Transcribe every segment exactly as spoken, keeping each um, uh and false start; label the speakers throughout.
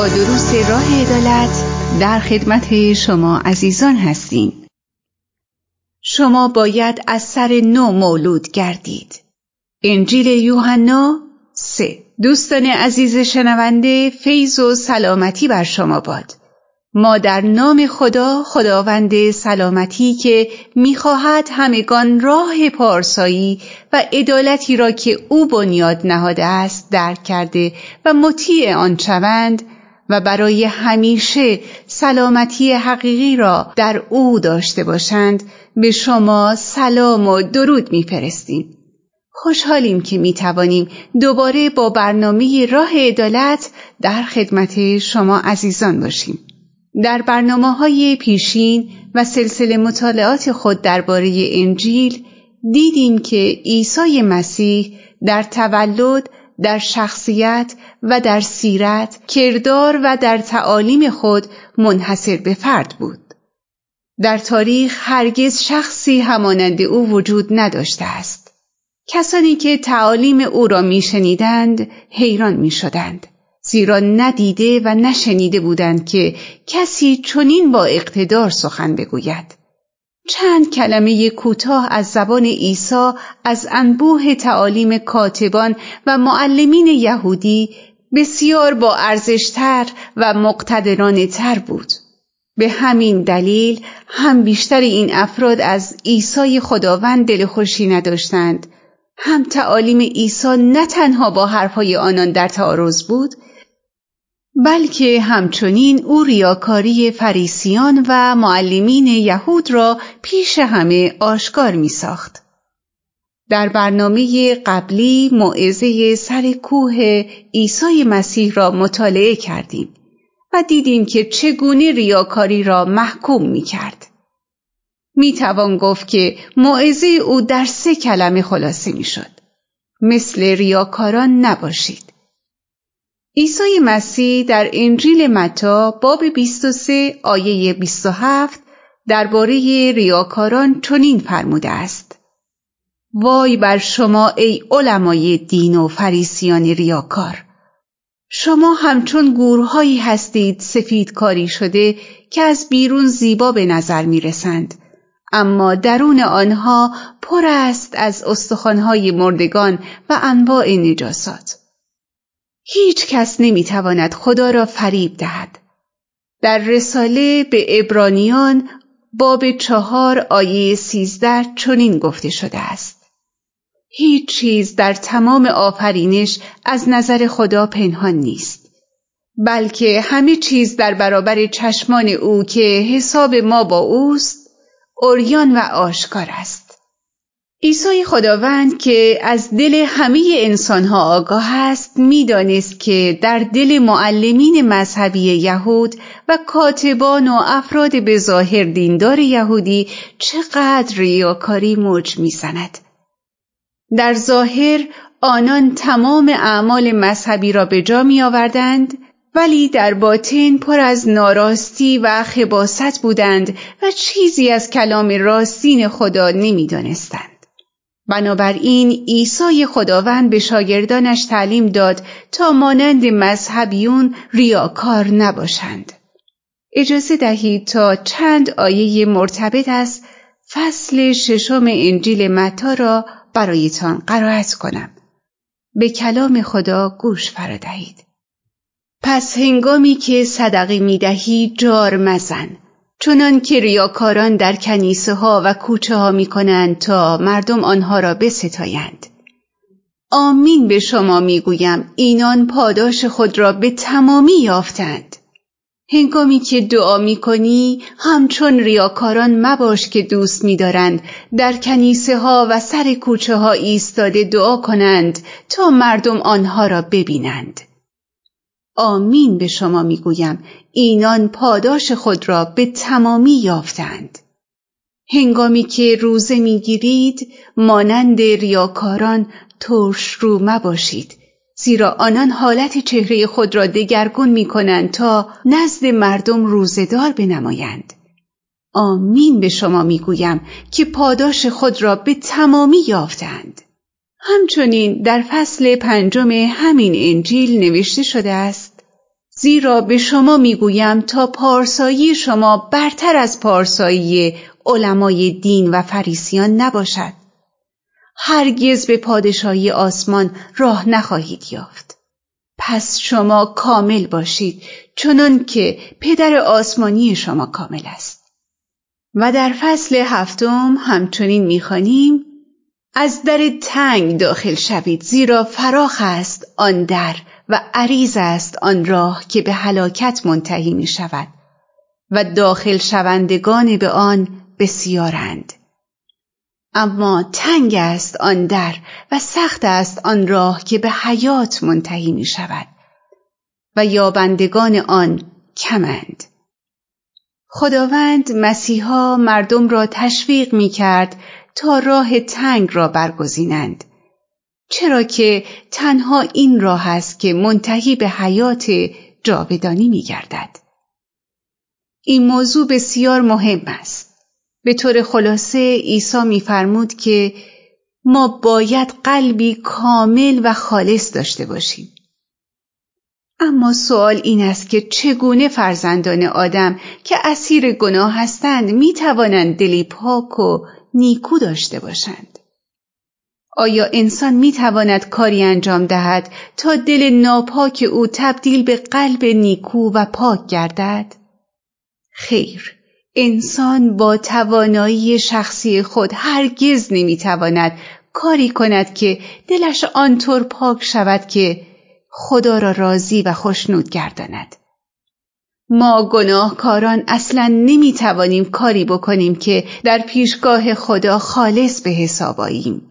Speaker 1: با دروس راه عدالت در خدمت شما عزیزان هستیم. شما باید از سر نو مولود گردید. انجیل یوحنا سه. دوستان عزیز شنونده، فیض و سلامتی بر شما باد. ما در نام خدا، خداوند سلامتی که می‌خواهد همگان راه پارسایی و عدالتی را که او بنیاد نهاده است درک کرده و مطیع آن شوند و برای همیشه سلامتی حقیقی را در او داشته باشند، به شما سلام و درود می‌فرستیم. خوشحالیم که می‌توانیم دوباره با برنامه راه عدالت در خدمت شما عزیزان باشیم. در برنامه‌های پیشین و سلسله مطالعات خود درباره انجیل دیدیم که عیسی مسیح در تولد، در شخصیت و در سیرت، کردار و در تعالیم خود منحصر به فرد بود. در تاریخ هرگز شخصی همانند او وجود نداشته است. کسانی که تعالیم او را می‌شنیدند حیران می‌شدند، زیرا ندیده و نشنیده بودند که کسی چنین با اقتدار سخن بگوید. چند کلمه کوتاه از زبان عیسی از انبوه تعالیم کاتبان و معلمین یهودی بسیار با ارزشتر و مقتدرانه تر بود. به همین دلیل هم بیشتر این افراد از عیسی خداوند دلخوشی نداشتند، هم تعالیم عیسی نه تنها با حرفهای آنان در تعارض بود، بلکه همچنین او ریاکاری فریسیان و معلمین یهود را پیش همه آشکار می ساخت. در برنامه قبلی موعظه سر کوه عیسی مسیح را مطالعه کردیم و دیدیم که چگونه ریاکاری را محکوم می کرد. می توان گفت که موعظه او در سه کلمه خلاصه می شد: مثل ریاکاران نباشید. عیسی مسیح در انجیل متی باب بیست و سه آیه بیست و هفت درباره ریاکاران چنین فرموده است: وای بر شما ای علمای دین و فریسیان ریاکار، شما همچون گورهایی هستید سفید کاری شده که از بیرون زیبا به نظر می رسند، اما درون آنها پر است از استخوان‌های مردگان و انواع نجاسات. هیچ کس نمی‌تواند خدا را فریب دهد. در رساله به عبرانیان باب چهار آیه سیزده چنین گفته شده است: هیچ چیز در تمام آفرینش از نظر خدا پنهان نیست، بلکه همه چیز در برابر چشمان او که حساب ما با اوست عریان و آشکار است. عیسی خداوند که از دل همه انسانها آگاه است، می‌دانست که در دل معلمین مذهبی یهود و کاتبان و افراد به ظاهر دیندار یهودی چقدر ریاکاری موج می‌زند. در ظاهر آنان تمام اعمال مذهبی را به جا می‌آوردند، ولی در باطن پر از ناراستی و خباثت بودند و چیزی از کلام راستین خدا نمی‌دانستند. بنابراین عیسی خداوند به شاگردانش تعلیم داد تا مانند مذهبیون ریاکار نباشند. اجازه دهید تا چند آیه مرتبط از فصل ششم انجیل متی را برایتان قرائت کنم. به کلام خدا گوش فرا دهید. پس هنگامی که صدقه می دهی جار مزن، چنان که ریاکاران در کنیسه ها و کوچه ها می کنند تا مردم آنها را بستایند. آمین به شما می گویم اینان پاداش خود را به تمامی یافتند. هنگامی که دعا می کنی همچون ریاکاران مباش که دوست می دارند در کنیسه ها و سر کوچه ها ایستاده دعا کنند تا مردم آنها را ببینند. آمین به شما می گویم اینان پاداش خود را به تمامی یافتند. هنگامی که روزه می گیرید مانند ریاکاران ترش رو مباشید، زیرا آنان حالت چهره خود را دگرگون می کنند تا نزد مردم روزه‌دار بنمایند. آمین به شما می گویم که پاداش خود را به تمامی یافتند. همچنین در فصل پنجم همین انجیل نوشته شده است: زیرا به شما میگویم تا پارسایی شما برتر از پارسایی علمای دین و فریسیان نباشد. هرگز به پادشاهی آسمان راه نخواهید یافت. پس شما کامل باشید چنان که پدر آسمانی شما کامل است. و در فصل هفتم همچنین می‌خوانیم: از در تنگ داخل شوید، زیرا فراخ است آن در و عریض است آن راه که به هلاکت منتهی می شود و داخل شوندگان به آن بسیارند. اما تنگ است آن در و سخت است آن راه که به حیات منتهی می شود و یابندگان آن کمند. خداوند مسیحا مردم را تشویق می کرد تا راه تنگ را برگزینند، چرا که تنها این راه است که منتهی به حیات جاودانی می گردد. این موضوع بسیار مهم است. به طور خلاصه عیسی می فرمود که ما باید قلبی کامل و خالص داشته باشیم. اما سوال این است که چگونه فرزندان آدم که اسیر گناه هستند می توانند دلی پاک و نیکو داشته باشند؟ آیا انسان می تواند کاری انجام دهد تا دل ناپاک او تبدیل به قلب نیکو و پاک گردد؟ خیر، انسان با توانایی شخصی خود هرگز نمی تواند کاری کند که دلش آنطور پاک شود که خدا را راضی و خوشنود گرداند. ما گناهکاران اصلاً نمی توانیم کاری بکنیم که در پیشگاه خدا خالص به حساب آییم.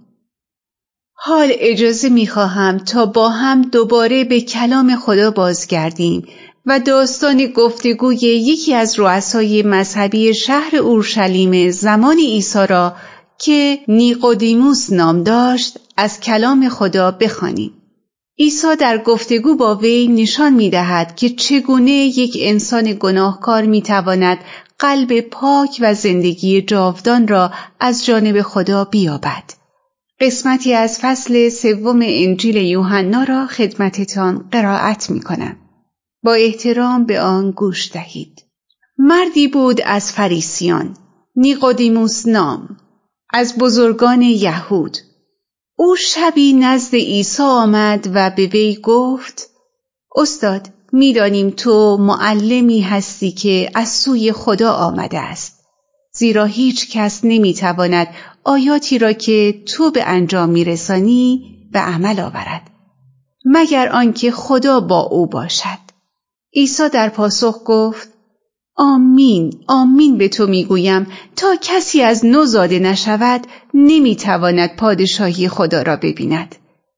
Speaker 1: حال اجازه می خواهم تا با هم دوباره به کلام خدا بازگردیم و داستان گفتگوی یکی از رؤسای مذهبی شهر اورشلیم زمان عیسی را که نیقودیموس نام داشت از کلام خدا بخوانیم. عیسی در گفتگو با وی نشان می دهد که چگونه یک انسان گناهکار می تواند قلب پاک و زندگی جاودان را از جانب خدا بیابد. قسمتی از فصل سوم انجیل یوحنا را خدمتتان قرائت می کنم. با احترام به آن گوش دهید. مردی بود از فریسیان، نیقودیموس نام، از بزرگان یهود. او شبی نزد عیسی آمد و به وی گفت: استاد، می‌دانیم تو معلمی هستی که از سوی خدا آمده است، زیرا هیچ کس نمی‌تواند آیاتی را که تو به انجام می‌رسانی به عمل آورد مگر آنکه خدا با او باشد. عیسی در پاسخ گفت: آمین، آمین به تو میگویم تا کسی از نو زاده نشود نمیتواند پادشاهی خدا را ببیند.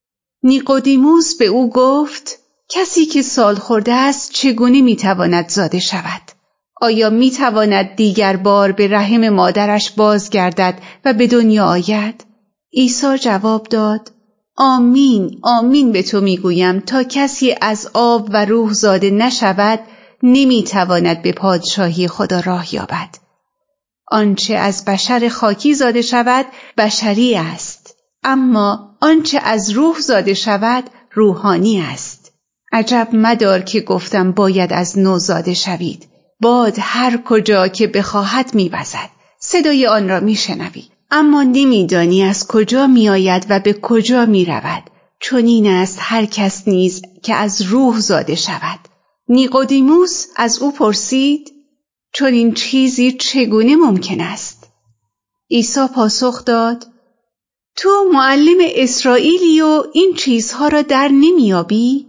Speaker 1: نیقودیموس به او گفت: کسی که سال خورده است چگونه میتواند زاده شود؟ آیا میتواند دیگر بار به رحم مادرش بازگردد و به دنیا آید؟ عیسی جواب داد: آمین، آمین به تو میگویم تا کسی از آب و روح زاده نشود نمیتواند به پادشاهی خدا راه یابد. آنچه از بشر خاکی زاده شود بشری است، اما آنچه از روح زاده شود روحانی است. عجب مدار که گفتم باید از نو زاده شوید. باد هر کجا که بخواهد میوزد، صدای آن را میشنوی، اما نمیدانی از کجا میآید و به کجا میرود. چنین است هر کس نیز که از روح زاده شود. نیقودیموس از او پرسید: چون این چیزی چگونه ممکن است؟ عیسی پاسخ داد: تو معلم اسرائیلی و این چیزها را در نمیابی؟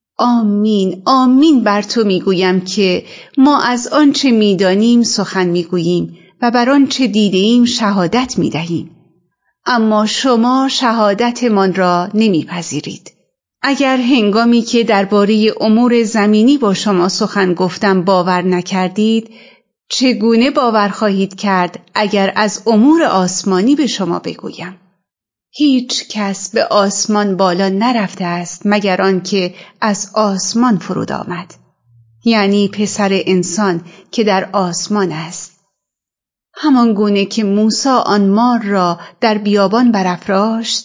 Speaker 1: آمین، آمین بر تو میگویم که ما از آنچه میدانیم سخن میگوییم و بر آنچه دیدیم شهادت میدهیم، اما شما شهادتمان را نمیپذیرید. اگر هنگامی که درباره امور زمینی با شما سخن گفتم باور نکردید، چگونه باور خواهید کرد اگر از امور آسمانی به شما بگویم؟ هیچ کس به آسمان بالا نرفته است مگر آنکه از آسمان فرود آمد، یعنی پسر انسان که در آسمان است. همان گونه که موسی آن مار را در بیابان برافراشت،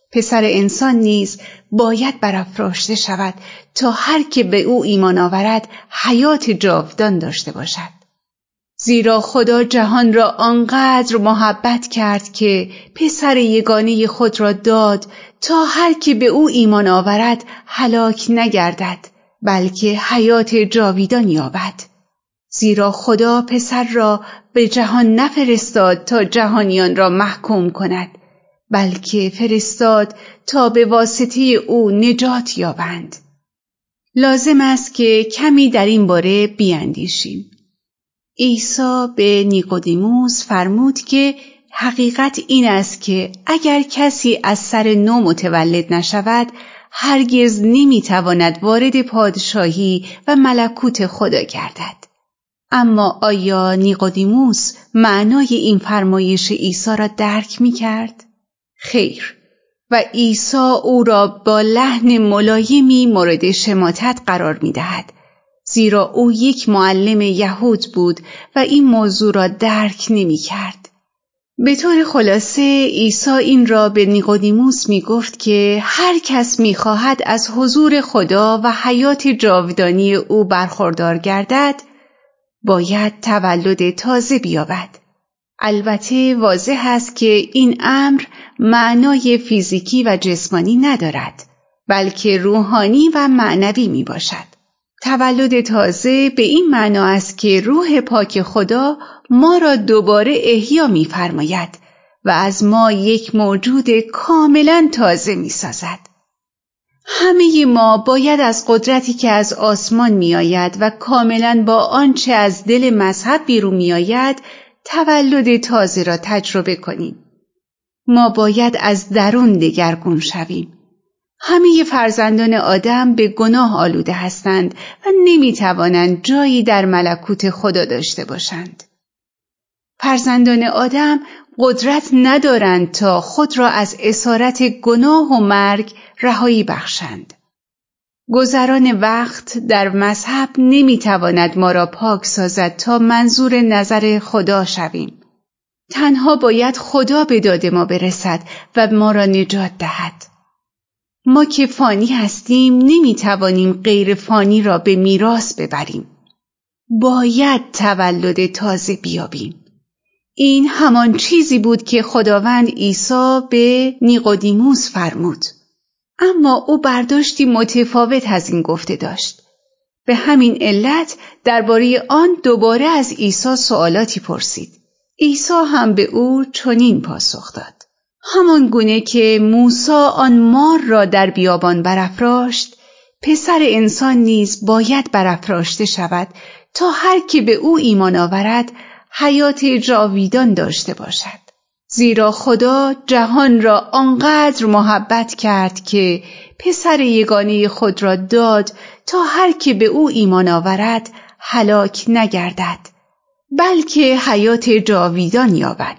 Speaker 1: پسر انسان نیز باید برافراشته شود تا هر که به او ایمان آورد حیات جاودان داشته باشد. زیرا خدا جهان را آنقدر محبت کرد که پسر یگانه خود را داد تا هر که به او ایمان آورد هلاک نگردد بلکه حیات جاویدان یابد. زیرا خدا پسر را به جهان نفرستاد تا جهانیان را محکوم کند بلکه فرستاد تا به واسطه او نجات یابند. لازم است که کمی در این باره بیاندیشیم. عیسی به نیقودیموس فرمود که حقیقت این است که اگر کسی از سر نو متولد نشود هرگز نمیتواند وارد پادشاهی و ملکوت خدا گردد. اما آیا نیقودیموس معنای این فرمایش عیسی را درک می‌کرد؟ خیر، و عیسی او را با لحن ملایمی مورد شماتت قرار می‌دهد، زیرا او یک معلم یهود بود و این موضوع را درک نمی‌کرد. به طور خلاصه عیسی این را به نیقودیموس می‌گفت که هر کس می‌خواهد از حضور خدا و حیات جاودانی او برخوردار گردد باید تولد تازه بیابد. البته واضح است که این امر معنای فیزیکی و جسمانی ندارد بلکه روحانی و معنوی می باشد. تولد تازه به این معنا است که روح پاک خدا ما را دوباره احیا می فرماید و از ما یک موجود کاملا تازه می سازد. همه ما باید از قدرتی که از آسمان می آید و کاملا با آنچه از دل مذهب بیرون می آید تولد تازه را تجربه کنیم. ما باید از درون دگرگون شویم. همه فرزندان آدم به گناه آلوده هستند و نمی توانند جایی در ملکوت خدا داشته باشند. فرزندان آدم قدرت ندارند تا خود را از اسارت گناه و مرگ رهایی بخشند. گذران وقت در مذهب نمیتواند ما را پاک سازد تا منظور نظر خدا شویم. تنها باید خدا به داد ما برسد و ما را نجات دهد. ما که فانی هستیم نمیتوانیم غیر فانی را به میراث ببریم. باید تولد تازه بیابیم. این همان چیزی بود که خداوند عیسی به نیقودیموس فرمود. اما او برداشتی متفاوت از این گفته داشت. به همین علت درباره آن دوباره از عیسی سوالاتی پرسید. عیسی هم به او چنین پاسخ داد: همان گونه که موسی آن مار را در بیابان برافراشت، پسر انسان نیز باید برافراشته شود تا هر که به او ایمان آورد حیات جاویدان داشته باشد. زیرا خدا جهان را آنقدر محبت کرد که پسر یگانه خود را داد تا هر که به او ایمان آورد هلاک نگردد بلکه حیات جاویدان یابد.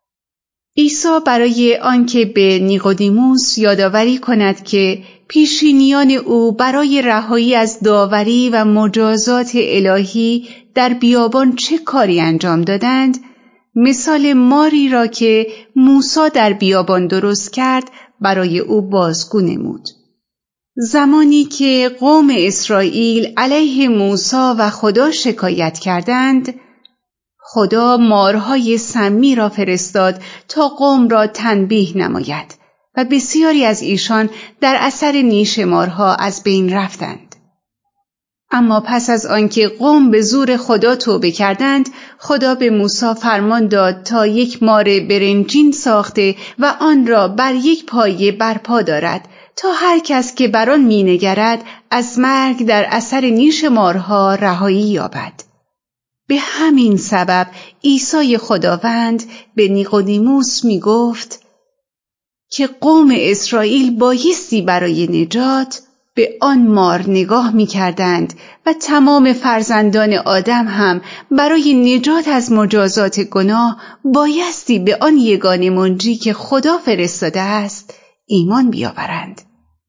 Speaker 1: عیسی برای آنکه به نیقودیموس یادآوری کند که پیشینیان او برای رهایی از داوری و مجازات الهی در بیابان چه کاری انجام دادند، مثال ماری را که موسی در بیابان درست کرد برای او بازگو نمود. زمانی که قوم اسرائیل علیه موسی و خدا شکایت کردند، خدا مارهای سمی را فرستاد تا قوم را تنبیه نماید و بسیاری از ایشان در اثر نیش مارها از بین رفتند. اما پس از آنکه قوم به زور خدا توبه کردند، خدا به موسی فرمان داد تا یک مار برنجین ساخته و آن را بر یک پایه برپا دارد تا هر کس که بر آن مینگرد از مرگ در اثر نیش مارها رهایی یابد. به همین سبب عیسی خداوند به نیقودیموس می گفت که قوم اسرائیل بایستی برای نجات به آن مار نگاه می کردند و تمام فرزندان آدم هم برای نجات از مجازات گناه بایستی به آن یگانه منجی که خدا فرستاده است ایمان بیاورند.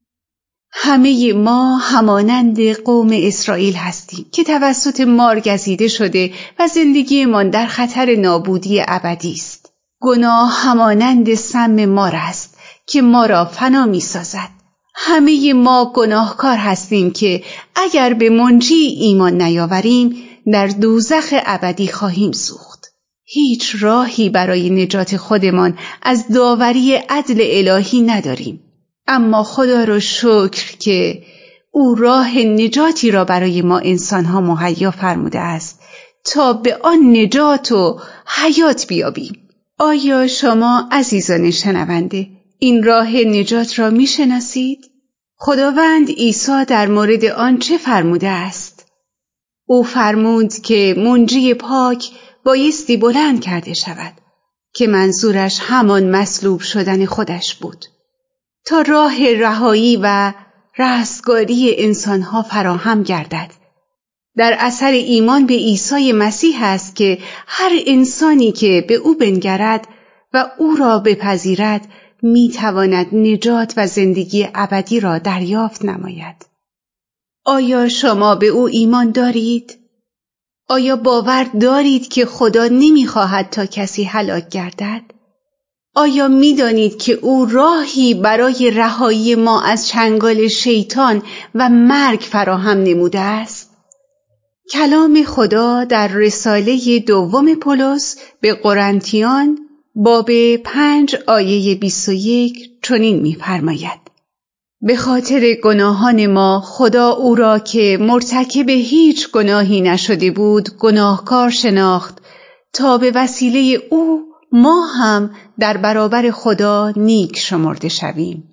Speaker 1: همه ما همانند قوم اسرائیل هستیم که توسط مار گزیده شده و زندگیمان در خطر نابودی ابدی است. گناه همانند سم مار است که ما را فنا می سازد. همه ما گناهکار هستیم که اگر به منجی ایمان نیاوریم در دوزخ ابدی خواهیم سوخت. هیچ راهی برای نجات خودمان از داوری عدل الهی نداریم، اما خدا را شکر که او راه نجاتی را برای ما انسانها مهیا فرموده است تا به آن نجات و حیات بیابیم. آیا شما عزیزان شنونده این راه نجات را می شناسید؟ خداوند عیسی در مورد آن چه فرموده است؟ او فرمود که منجی پاک بایستی بلند کرده شود که منظورش همان مصلوب شدن خودش بود تا راه رهایی و رستگاری انسانها فراهم گردد. در اثر ایمان به عیسی مسیح است که هر انسانی که به او بنگرد و او را بپذیرد میتواند نجات و زندگی ابدی را دریافت نماید. آیا شما به او ایمان دارید؟ آیا باور دارید که خدا نمیخواهد تا کسی هلاک گردد؟ آیا میدانید که او راهی برای رهایی ما از چنگال شیطان و مرگ فراهم نموده است؟ کلام خدا در رساله دوم پولس به قرنتیان باب پنج آیه بیست و یک چنین می‌فرماید: به خاطر گناهان ما خدا او را که مرتکب هیچ گناهی نشده بود گناهکار شناخت تا به وسیله او ما هم در برابر خدا نیک شمرده شویم.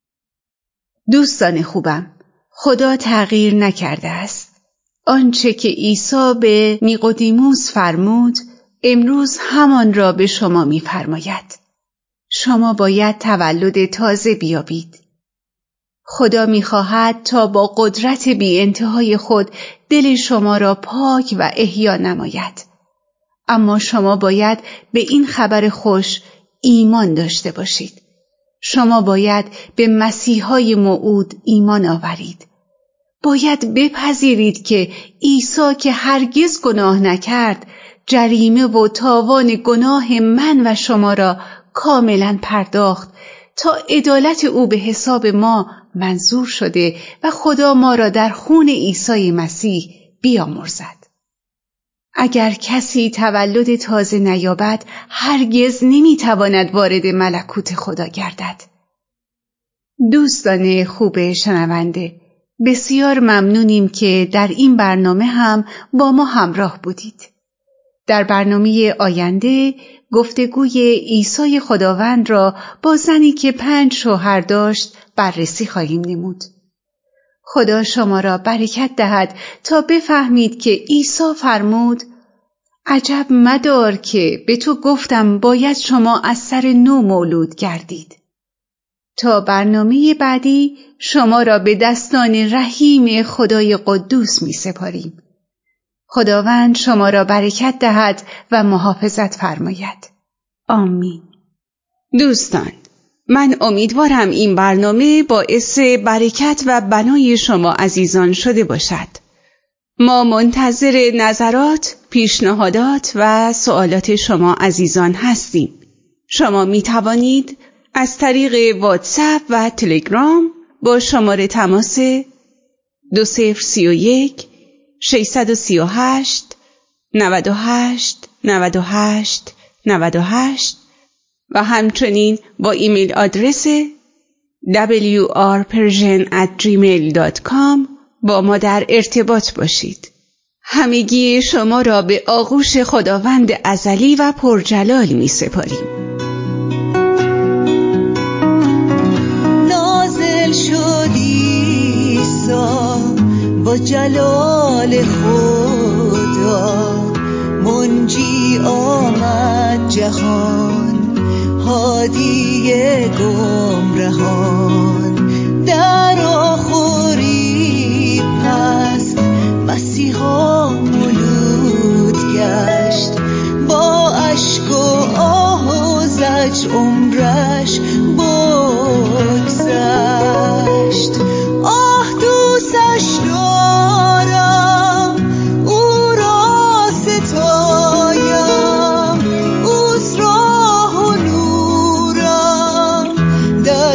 Speaker 1: دوستان خوبم، خدا تغییر نکرده است. آنچه که عیسی به نیقودیموس فرمود امروز همان را به شما می‌فرماید. شما باید تولد تازه بیابید. خدا می‌خواهد تا با قدرت بی انتهای خود دل شما را پاک و احیا نماید. اما شما باید به این خبر خوش ایمان داشته باشید. شما باید به مسیحای موعود ایمان آورید. باید بپذیرید که عیسی که هرگز گناه نکرد جریمه و تاوان گناه من و شما را کاملا پرداخت تا عدالت او به حساب ما منظور شده و خدا ما را در خون عیسی مسیح بیامرزد. اگر کسی تولد تازه نیابد هرگز نمیتواند وارد ملکوت خدا گردد. دوستان خوب شنونده، بسیار ممنونیم که در این برنامه هم با ما همراه بودید. در برنامه آینده گفتگوی عیسی خداوند را با زنی که پنج شوهر داشت بررسی خواهیم نمود. خدا شما را برکت دهد تا بفهمید که عیسی فرمود: عجب مدار که به تو گفتم باید شما از سر نو مولود گردید. تا برنامه بعدی شما را به دستان رحیم خدای قدوس می سپاریم. خداوند شما را برکت دهد و محافظت فرماید. آمین. دوستان، من امیدوارم این برنامه باعث برکت و بنای شما عزیزان شده باشد. ما منتظر نظرات، پیشنهادات و سوالات شما عزیزان هستیم. شما می توانید از طریق واتساپ و تلگرام با شماره تماس دو صفر سی و یک ششصد و سی و هشت نود و هشت نود و هشت نود و هشت و همچنین با ایمیل آدرس دبلیو آر پرژن ات جیمیل دات کام با ما در ارتباط باشید. همگی شما را به آغوش خداوند ازلی و پرجلال می سپاریم.
Speaker 2: نازل شد عیسی با جلال خدا، منجی آمد جهان، هادی گمرهان. در آخری پس مسیحا مولود گشت، با اشک و آه و زجر عمرش بگذشت. آه دوستش دارم، او را ستایم، اوست راه و نورم، در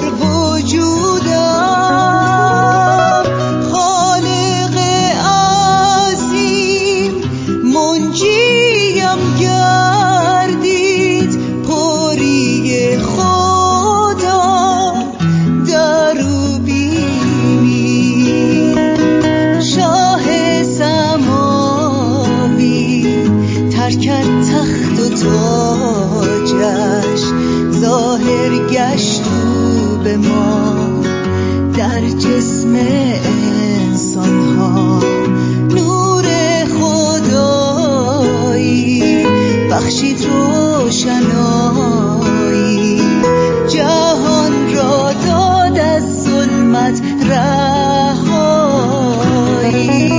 Speaker 2: در جسم انسان ها نور خدایی بخشید روشنایی، جهان را داد از ظلمت رهایی.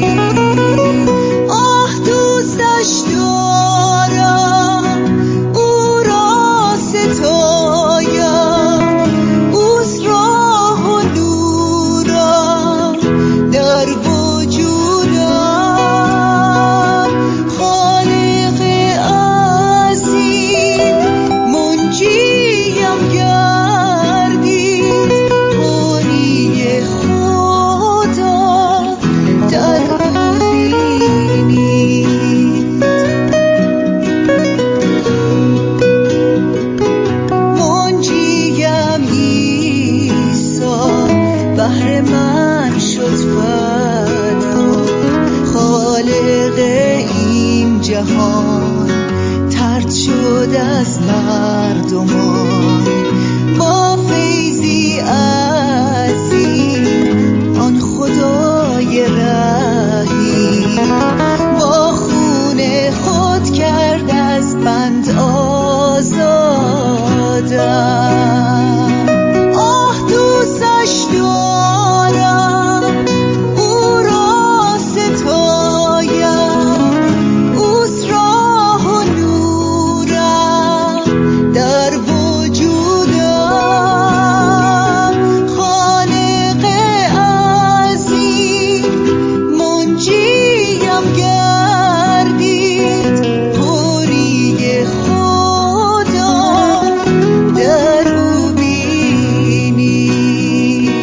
Speaker 2: آه دوستش دارم، او را ستایم، اوست راه و نورم در وجودم. خالق عظیم منجیم گردید، پری خدا در او بینید. منجیم عیسی بهر من شد فدا، خالق این جهان طرد شد از مردمان. با فیضی عظیم آن خدای رحیم با خون خود کرد از بند آزادم. آه دوستش دارم، او را ستایم، اوست راه و نورم در وجودم. خالق عظیم منجیم گردید، پری خدا در او بینید.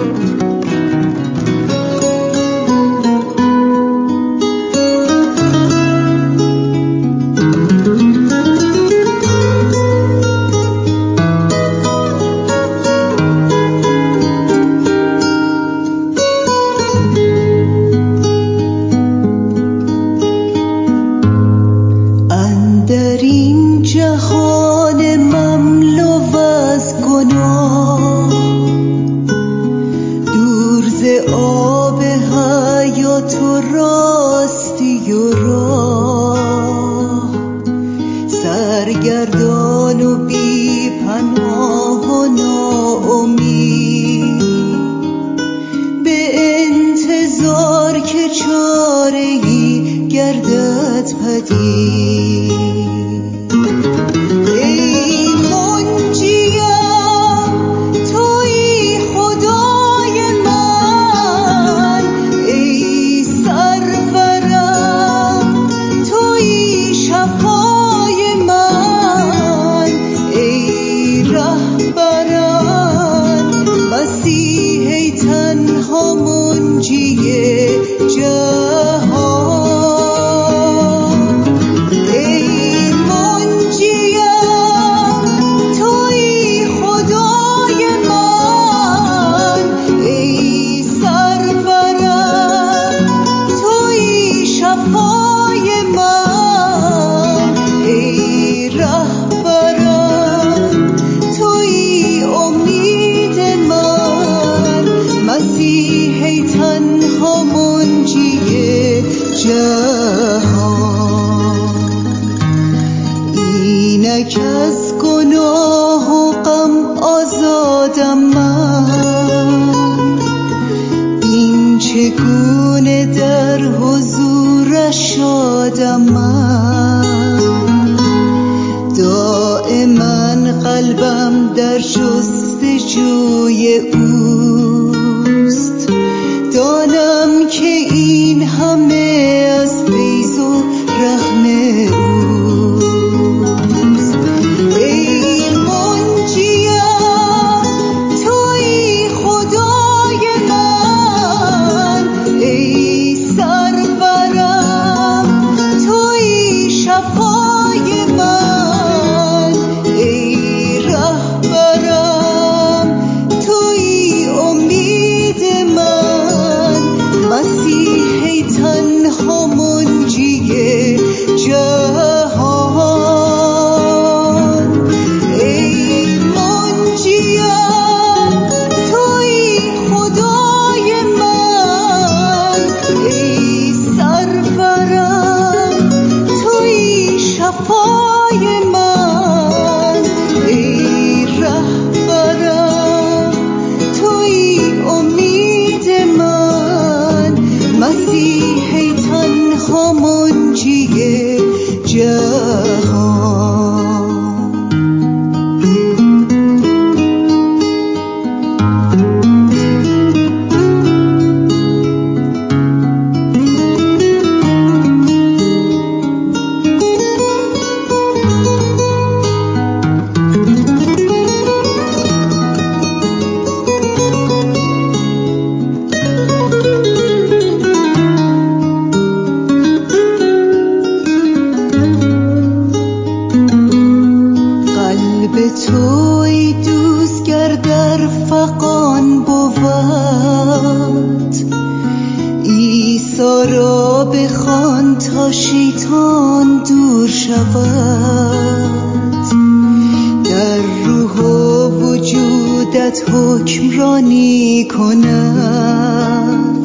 Speaker 2: اندر این جهان مملو از گناه، دور ز آب حیات و راستی و راه، سرگردان و بی پناه و ناامید، به انتظار که چاره‌ای گردد پدید. ای منجیم تویی خدای من، ای سرورم تویی شفای من، ای رهبرم مسیح تنها منجی جهان. حکمرانی کند،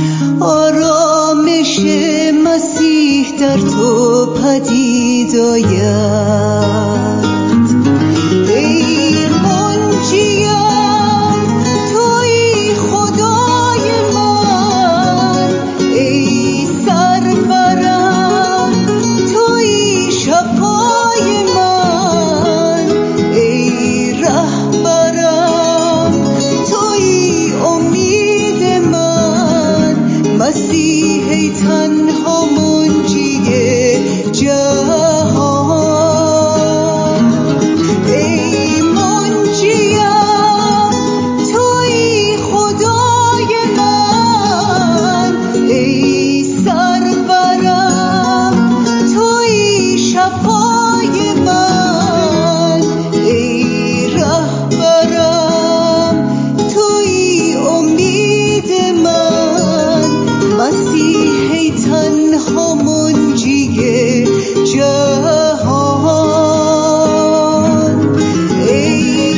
Speaker 2: آرامش مسیح در تو پدید آید. ای منجیم تویی خدای من، ای سرورم تویی شفای من، ای رهبرم تویی امید من، مسیح ای تنها منجی جهان. ای منجیم تویی خدای من، ای سرورم تویی شفای من، ای رهبرم تویی امید من، مسیح ای تنها منجی جهان. ای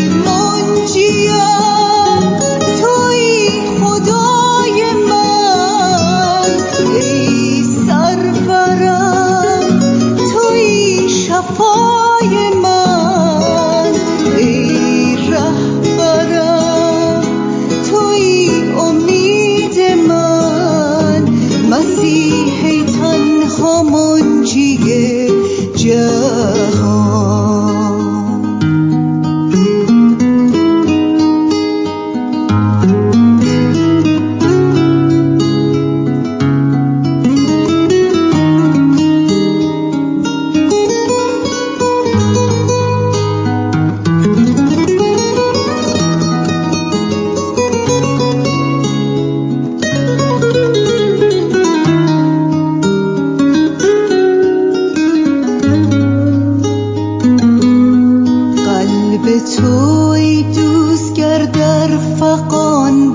Speaker 2: منجیم تویی خدای من، ای سرورم تویی شفای من، ای رهبرم تویی امید من، مسیح ای تنها منجی جهان. قلب تو ای دوستگر در فغان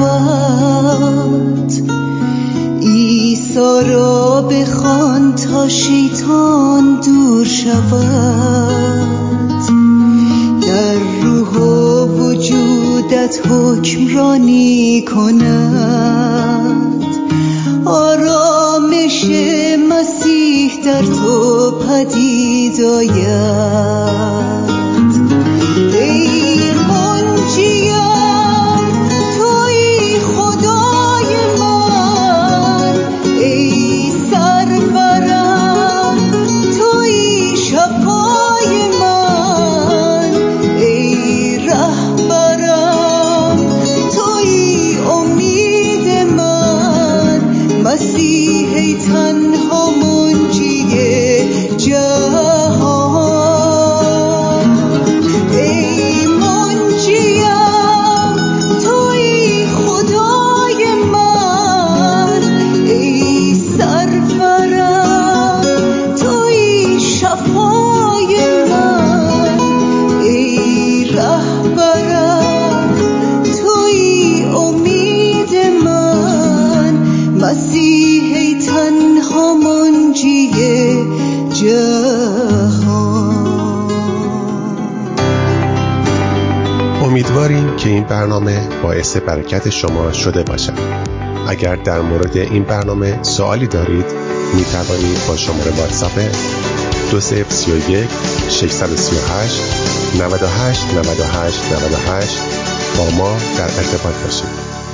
Speaker 2: بود، عیسی را بخوان تا شیطان دور شود. در روح و وجودت حکمرانی کند، آرامش مسیح در تو پدید آید. ای منجیم تویی خدای من، ای سرورم تویی شفای من، ای رهبرم تویی امید من، مسیح ای تنها منجی جهان. ای منجیم تویی خدای من، ای سرورم تویی شفای من، ای رهبرم تویی امید من، مسیح ای تنها منجی جهان.
Speaker 3: امیدواریم که این برنامه باعث برکت شما شده باشد. اگر در مورد این برنامه سوالی دارید می توانید با شماره واتساپ دو صفر سه یک ششصد و سی و هشت نود و هشت نود و هشت نود و هشت با ما در ارتباط باشید.